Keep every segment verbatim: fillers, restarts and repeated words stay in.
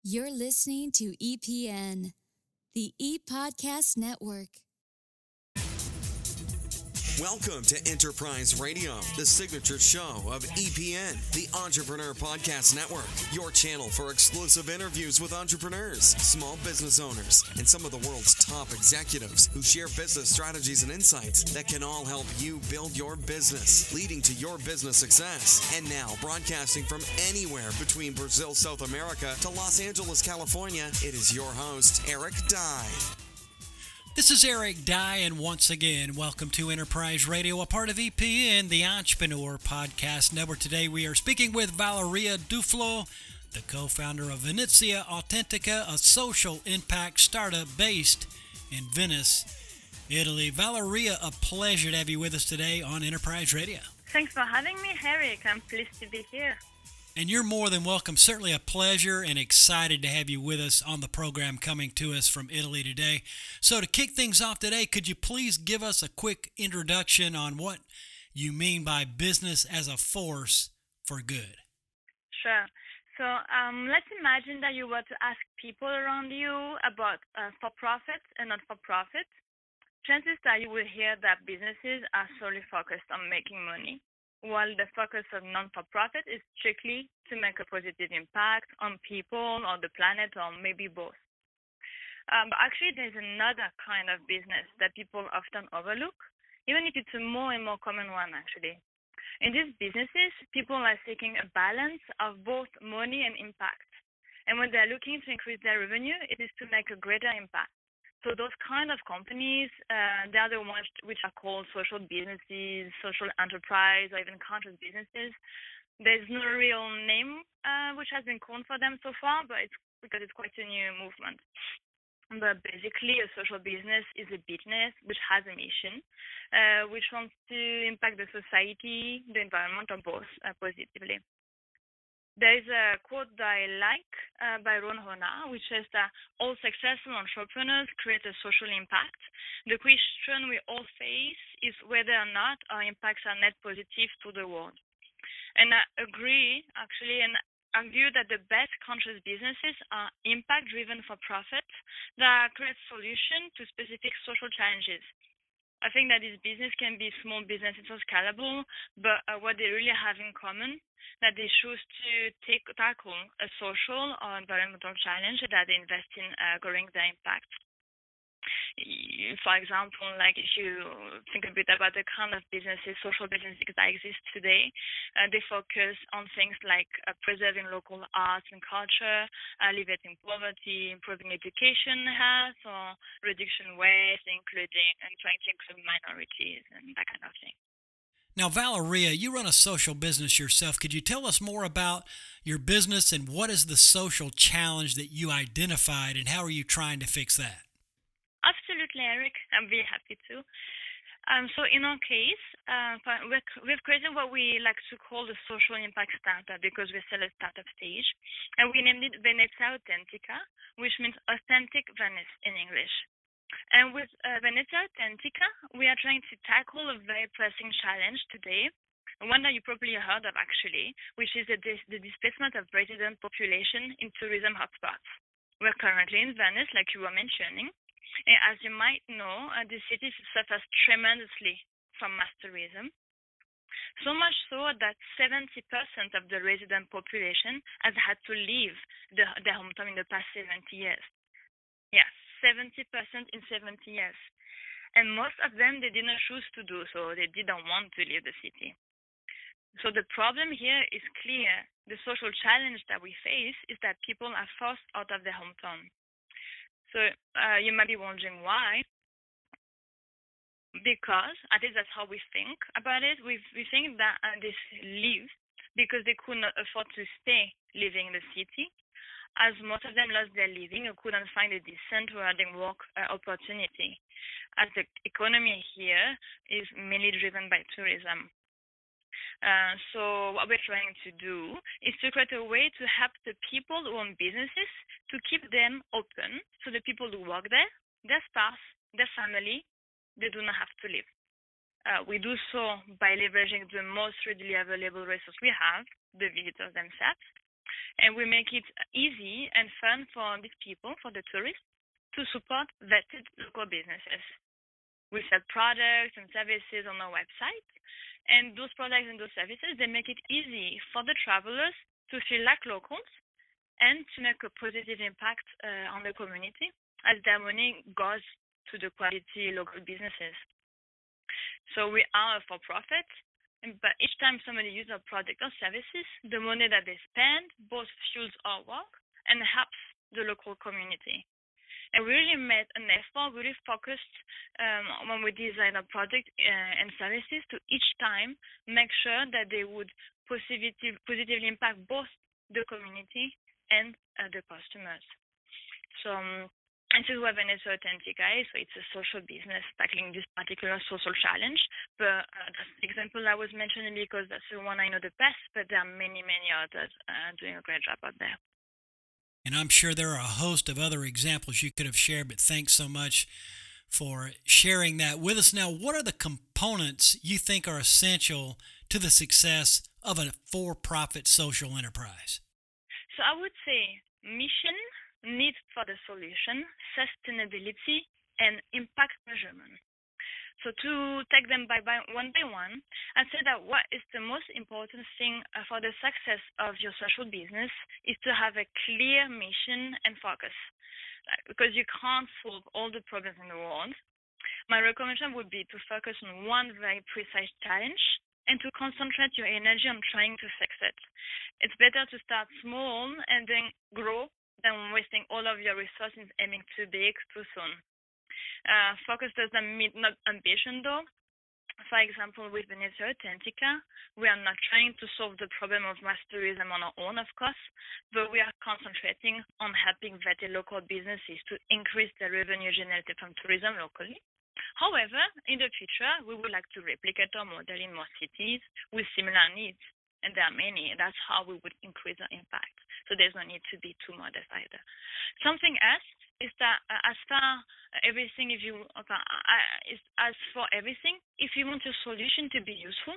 You're listening to E P N, the E-Podcast Network. Welcome to Enterprise Radio, the signature show of E P N, the Entrepreneur Podcast Network, your channel for exclusive interviews with entrepreneurs, small business owners, and some of the world's top executives who share business strategies and insights that can all help you build your business, leading to your business success. And now, broadcasting from anywhere between Brazil, South America to Los Angeles, California, it is your host, Eric Dye. This is Eric Dye, and once again, welcome to Enterprise Radio, a part of E P N, the Entrepreneur Podcast Network. Today we are speaking with Valeria Duflo, the co-founder of Venezia Authentica, a social impact startup based in Venice, Italy. Valeria, a pleasure to have you with us today on Enterprise Radio. Thanks for having me, Eric. I'm pleased to be here. And you're more than welcome. Certainly a pleasure and excited to have you with us on the program coming to us from Italy today. So to kick things off today, could you please give us a quick introduction on what you mean by business as a force for good? Sure. So um, let's imagine that you were to ask people around you about uh, for-profit and not-for-profit. Chances are you will hear that businesses are solely focused on making money, while the focus of non-for-profit is strictly to make a positive impact on people or the planet or maybe both. Um, but actually, there's another kind of business that people often overlook, even if it's a more and more common one, actually. In these businesses, people are seeking a balance of both money and impact. And when they're looking to increase their revenue, it is to make a greater impact. So those kind of companies, uh, they are the ones which are called social businesses, social enterprise, or even conscious businesses. There's no real name uh, which has been coined for them so far, but it's because it's quite a new movement. But basically, a social business is a business which has a mission, uh, which wants to impact the society, the environment, or both uh, positively. There is a quote that I like uh, by Ron Hona, which says that all successful entrepreneurs create a social impact. The question we all face is whether or not our impacts are net positive to the world. And I agree, actually, and argue that the best conscious businesses are impact-driven for profit that create solutions to specific social challenges. I think that this business can be small businesses or scalable, but uh, what they really have in common, that they choose to take tackle a social or environmental challenge that they invest in uh, growing their impact. For example, like if you think a bit about the kind of businesses, social businesses that exist today, uh, they focus on things like uh, preserving local arts and culture, alleviating poverty, improving education, health, or reducing waste, including and trying to include minorities and that kind of thing. Now, Valeria, you run a social business yourself. Could you tell us more about your business and what is the social challenge that you identified and how are you trying to fix that? Absolutely, Eric. I'm very happy to. Um, so in our case, uh, we've created what we like to call the social impact startup because we're still at startup stage. And we named it Venezia Authentica, which means authentic Venice in English. And with uh, Venezia Authentica, we are trying to tackle a very pressing challenge today, one that you probably heard of actually, which is the, dis- the displacement of resident population in tourism hotspots. We're currently in Venice, like you were mentioning. And as you might know, uh, the city suffers tremendously from mass tourism. So much so that seventy percent of the resident population has had to leave the, their hometown in the past seventy years. Yes, seventy percent in seventy years. And most of them, they didn't choose to do so. They didn't want to leave the city. So the problem here is clear. The social challenge that we face is that people are forced out of their hometown. So uh, you might be wondering why. Because, at least that's how we think about it, we we think that uh, they leave because they could not afford to stay living in the city, as most of them lost their living or couldn't find a decent rewarding work uh, opportunity, as the economy here is mainly driven by tourism. Uh, so what we're trying to do is to create a way to help the people who own businesses to keep them open so the people who work there, their spouse, their family, they do not have to leave. Uh, we do so by leveraging the most readily available resource we have, the visitors themselves, And we make it easy and fun for these people, for the tourists, to support vetted local businesses. We sell products and services on our website, and those products and those services, they make it easy for the travelers to feel like locals and to make a positive impact uh, on the community as their money goes to the quality local businesses. So we are a for-profit, but each time somebody uses our product or services, the money that they spend both fuels our work and helps the local community. And we really made an effort, really focused um, when we design a product uh, and services to each time make sure that they would positive, positively impact both the community and uh, the customers. So um, this is what Venezuela Authentica is. So it's a social business tackling this particular social challenge. But uh, that's the example I was mentioning because that's the one I know the best, but there are many, many others uh, doing a great job out there. And I'm sure there are a host of other examples you could have shared, but thanks so much for sharing that with us. Now, what are the components you think are essential to the success of a for-profit social enterprise? So I would say mission, need for the solution, sustainability, and impact measurement. So to take them by, by one by one, I'd say that what is the most important thing for the success of your social business is to have a clear mission and focus, because you can't solve all the problems in the world. My recommendation would be to focus on one very precise challenge and to concentrate your energy on trying to fix it. It's better to start small and then grow than wasting all of your resources aiming too big too soon. Uh, focus doesn't mean not ambition though. For example, with Venezuela Authentica, we are not trying to solve the problem of mass tourism on our own, of course, but we are concentrating on helping vetted local businesses to increase their revenue generated from tourism locally. However, in the future, we would like to replicate our model in more cities with similar needs, and there are many. That's how we would increase our impact. So there's no need to be too modest either. Something else is that uh, as far uh, everything, if you uh, is as for everything, if you want your solution to be useful,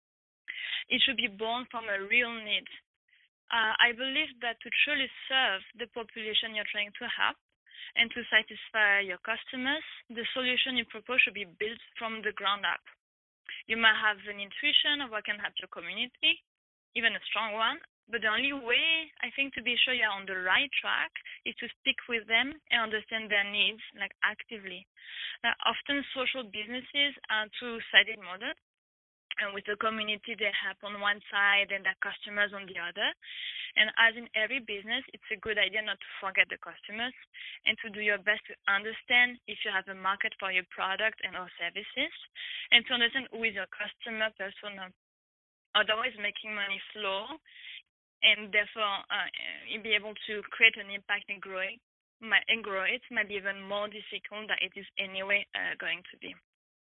it should be born from a real need. Uh, I believe that to truly serve the population you're trying to help and to satisfy your customers, the solution you propose should be built from the ground up. You might have an intuition of what can help your community, even a strong one, but the only way, I think, to be sure you're on the right track is to speak with them and understand their needs, like actively. Now, often social businesses are two-sided models, and with the community they help on one side and their customers on the other. And as in every business, it's a good idea not to forget the customers and to do your best to understand if you have a market for your product and or services, and to understand who is your customer persona. Otherwise, making money flow and therefore uh, you'll be able to create an impact and grow it, might, and grow it might be even more difficult than it is anyway uh, going to be.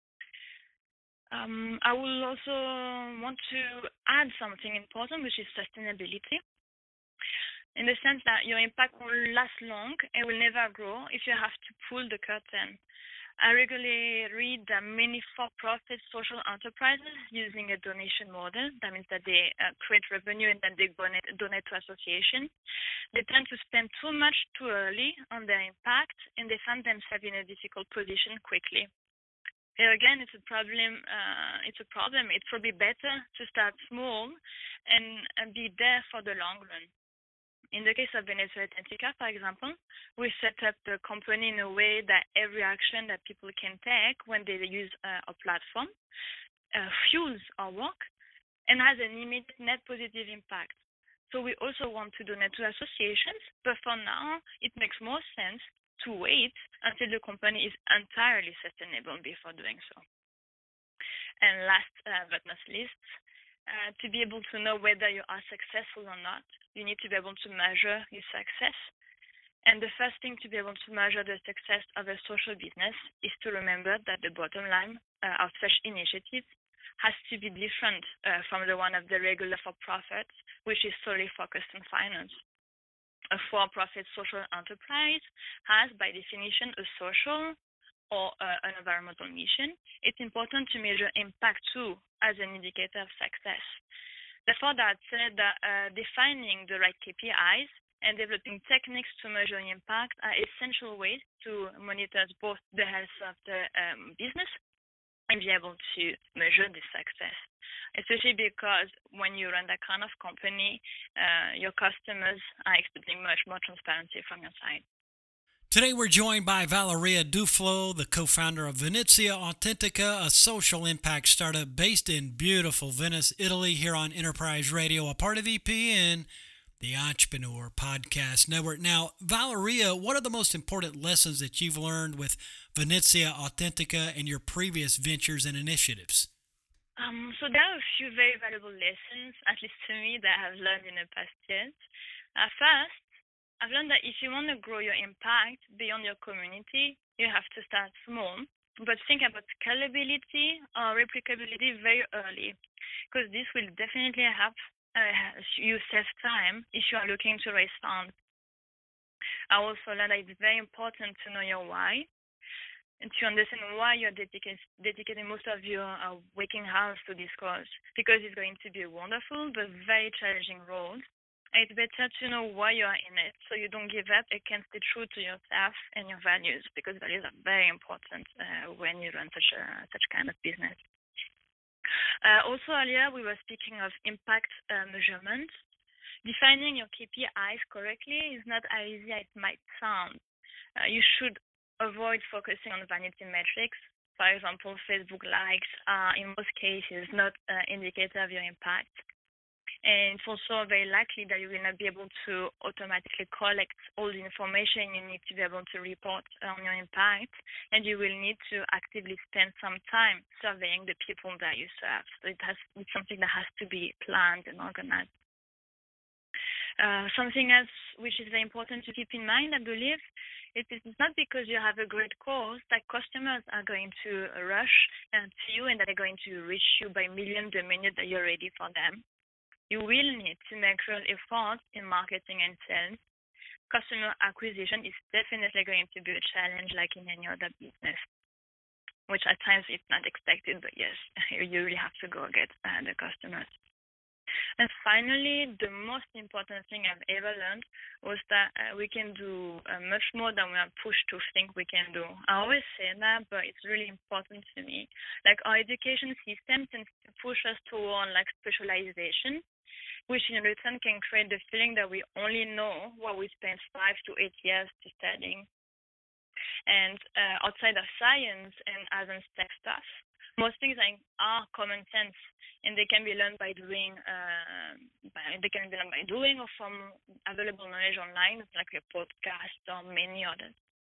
Um, I will also want to add something important, which is sustainability, in the sense that your impact will last long and will never grow if you have to pull the curtain. I regularly read that many for-profit social enterprises using a donation model. That means that they uh, create revenue and then they donate, donate to associations. They tend to spend too much too early on their impact, and they find themselves in a difficult position quickly. Here again, it's a problem. Uh, it's a problem. It's probably better to start small and, and be there for the long run. In the case of Venezuela Authentica, for example, we set up the company in a way that every action that people can take when they use uh, a platform uh, fuels our work and has an immediate net positive impact. So we also want to donate to associations, but for now, it makes more sense to wait until the company is entirely sustainable before doing so. And last uh, but not least, Uh, to be able to know whether you are successful or not, you need to be able to measure your success. And the first thing to be able to measure the success of a social business is to remember that the bottom line uh, of such initiatives has to be different uh, from the one of the regular for-profit, which is solely focused on finance. A for-profit social enterprise has, by definition, a social or uh, an environmental mission. It's important to measure impact too as an indicator of success. Therefore, that said, uh, defining the right K P Is and developing techniques to measure impact are essential ways to monitor both the health of the um, business and be able to measure the success. Especially because when you run that kind of company, uh, your customers are expecting much more transparency from your side. Today we're joined by Valeria Duflo, the co-founder of Venezia Authentica, a social impact startup based in beautiful Venice, Italy, here on Enterprise Radio, a part of E P N, the Entrepreneur Podcast Network. Now, Valeria, what are the most important lessons that you've learned with Venezia Authentica and your previous ventures and initiatives? Um, so there are a few very valuable lessons, at least to me, that I have learned in the past years. Uh, first, I've learned that if you want to grow your impact beyond your community, you have to start small, but think about scalability or replicability very early, because this will definitely help uh, you save time if you are looking to raise funds. I also learned that it's very important to know your why, and to understand why you're dedicating, dedicating most of your uh, waking hours to this cause, because it's going to be a wonderful but very challenging role. And it's better to know why you are in it, so you don't give up and can stay true to yourself and your values, because values are very important uh, when you run such a such kind of business. Uh, also earlier, we were speaking of impact uh, measurement. Defining your K P Is correctly is not as easy as it might sound. Uh, you should avoid focusing on vanity metrics. For example, Facebook likes are in most cases not an indicator of your impact. And it's also very likely that you will not be able to automatically collect all the information you need to be able to report on your impact. And you will need to actively spend some time surveying the people that you serve. So it has, it's something that has to be planned and organized. Uh, something else which is very important to keep in mind, I believe, it is not because you have a great cause that customers are going to rush uh, to you and that they're going to reach you by millions the minute that you're ready for them. You will need to make real efforts in marketing and sales. Customer acquisition is definitely going to be a challenge like in any other business, which at times it's not expected, but yes, you really have to go get uh, the customers. And finally, the most important thing I've ever learned was that uh, we can do uh, much more than we are pushed to think we can do. I always say that, but it's really important to me. Like our education system tends to push us toward like specialization, which in return can create the feeling that we only know what we spent five to eight years to studying. And uh, outside of science and advanced tech stuff, most things like are common sense, and they can be learned by doing. Uh, by, they can be learned by doing or from available knowledge online, like a podcast or many others.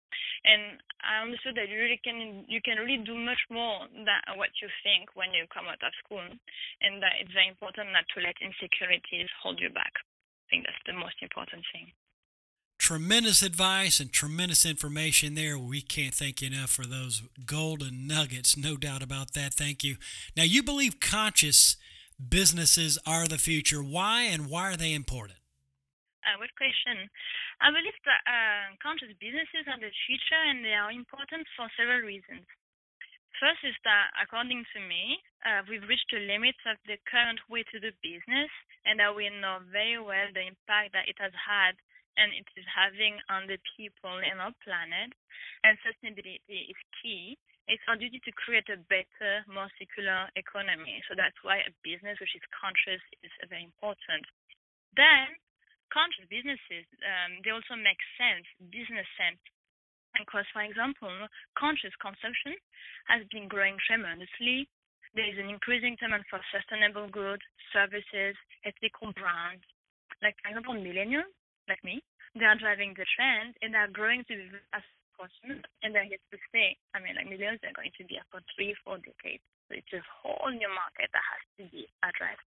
And I understood that you really can you can really do much more than what you think when you come out of school, and that it's very important not to let insecurities hold you back. I think that's the most important thing. Tremendous advice and tremendous information there. We can't thank you enough for those golden nuggets, no doubt about that. Thank you. Now, you believe conscious businesses are the future. Why and why are they important? Uh, good question. I believe that uh, conscious businesses are the future, and they are important for several reasons. First is that, according to me, uh, we've reached the limits of the current way to do business, and that we know very well the impact that it has had and it is having on the people and our planet. And sustainability is key. It's our duty to create a better, more circular economy. So that's why a business which is conscious is very important. Then, conscious businesses, um, they also make sense, business sense. Because, for example, conscious consumption has been growing tremendously. There is an increasing demand for sustainable goods, services, ethical brands. Like, for example, millennials, like me, they are driving the trend, and they are growing to be as consumers, and they're here to stay. I mean, like, millennials are going to be here for three, four decades. So it's a whole new market that has to be addressed.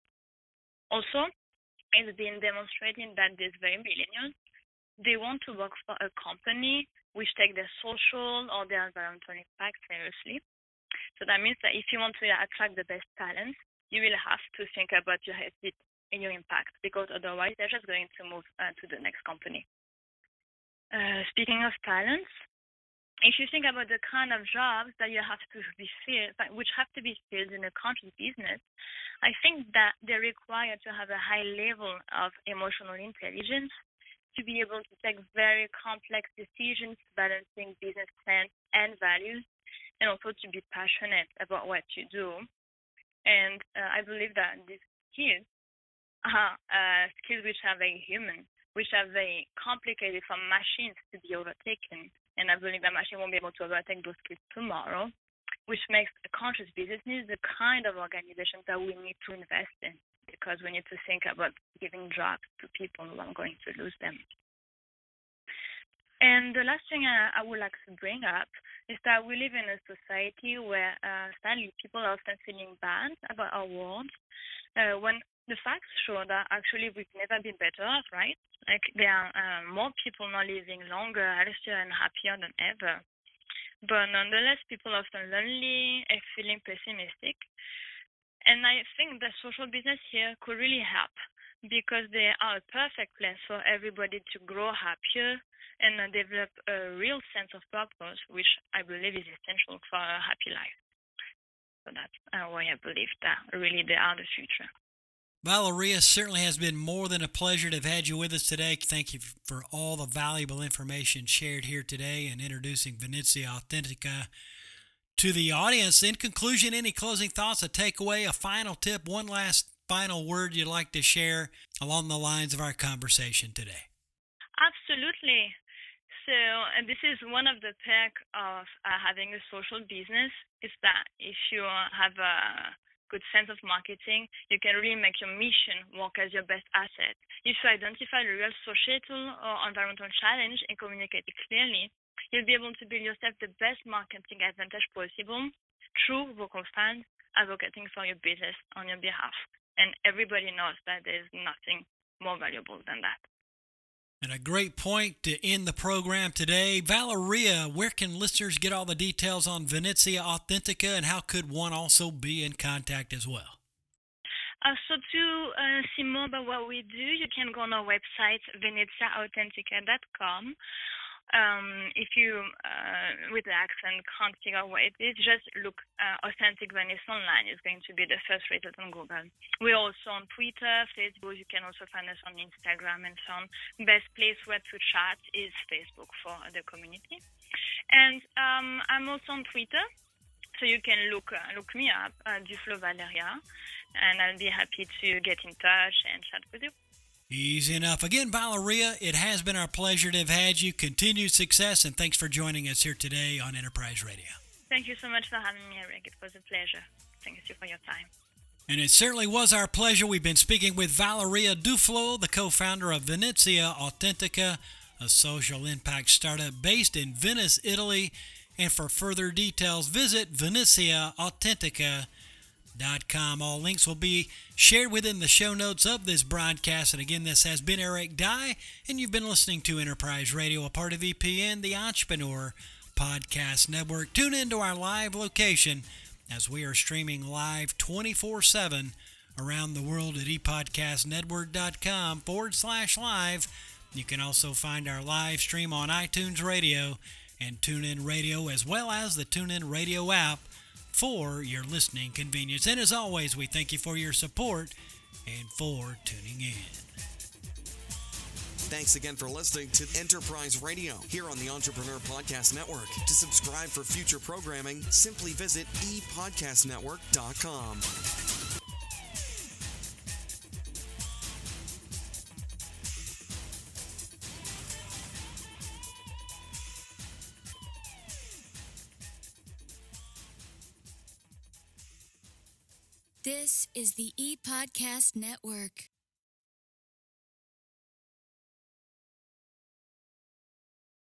Also, it's been demonstrating that these very millennials, they want to work for a company which take their social or their environmental impact seriously. So that means that if you want to attract the best talents, you will have to think about your ethics and your impact, because otherwise they're just going to move uh, to the next company. Uh, speaking of talents, if you think about the kind of jobs that you have to be filled, which have to be filled in a conscious business, I think that they're required to have a high level of emotional intelligence to be able to take very complex decisions, balancing business plans and values, and also to be passionate about what you do. And uh, I believe that these skills are uh, skills which are very human, which are very complicated for machines to be overtaken. And I believe that machine won't be able to overtake those skills tomorrow, which makes a conscious business the kind of organization that we need to invest in, because we need to think about giving jobs to people who are going to lose them. And the last thing I, I would like to bring up is that we live in a society where, uh, sadly, people are often feeling bad about our world, uh, when the facts show that actually we've never been better off, right? Like there are uh, more people now living longer, healthier, and happier than ever. But nonetheless, people are often lonely and feeling pessimistic. And I think that social business here could really help, because they are a perfect place for everybody to grow happier and uh, develop a real sense of purpose, which I believe is essential for a happy life. So that's uh, why I believe that really they are the future. Valeria, certainly has been more than a pleasure to have had you with us today. Thank you for all the valuable information shared here today and introducing Venezia Authentica to the audience. In conclusion, any closing thoughts, a takeaway, a final tip, one last final word you'd like to share along the lines of our conversation today? Absolutely. So and this is one of the perks of uh, having a social business, is that if you have a good sense of marketing, you can really make your mission work as your best asset. If you identify the real societal or environmental challenge and communicate it clearly, you'll be able to build yourself the best marketing advantage possible through vocal fans advocating for your business on your behalf. And everybody knows that there's nothing more valuable than that. And a great point to end the program today. Valeria, where can listeners get all the details on Venezia Authentica, and how could one also be in contact as well? Uh, so to uh, see more about what we do, you can go on our website, venezia authentica dot com. Um, if you, uh, with the accent, can't figure out what it is, just look uh, Authentic Venice online. It's going to be the first result on Google. We're also on Twitter, Facebook. You can also find us on Instagram and so on. Best place where to chat is Facebook for the community. And um, I'm also on Twitter, so you can look uh, look me up, uh, Duflo Valeria, and I'll be happy to get in touch and chat with you. Easy enough. Again, Valeria, it has been our pleasure to have had you. Continued success, and thanks for joining us here today on Enterprise Radio. Thank you so much for having me, Eric. It was a pleasure. Thank you for your time. And it certainly was our pleasure. We've been speaking with Valeria Duflo, the co-founder of Venezia Authentica, a social impact startup based in Venice, Italy. And for further details, visit venezia authentica dot com. All links will be shared within the show notes of this broadcast. And again, this has been Eric Dye, and you've been listening to Enterprise Radio, a part of E P N, the Entrepreneur Podcast Network. Tune into our live location as we are streaming live twenty-four seven around the world at epodcastnetwork.com forward slash live. You can also find our live stream on iTunes Radio and TuneIn Radio, as well as the TuneIn Radio app for your listening convenience. And as always, we thank you for your support and for tuning in. Thanks again for listening to Enterprise Radio here on the Entrepreneur Podcast Network. To subscribe for future programming, simply visit e podcast network dot com. This is the E-Podcast Network.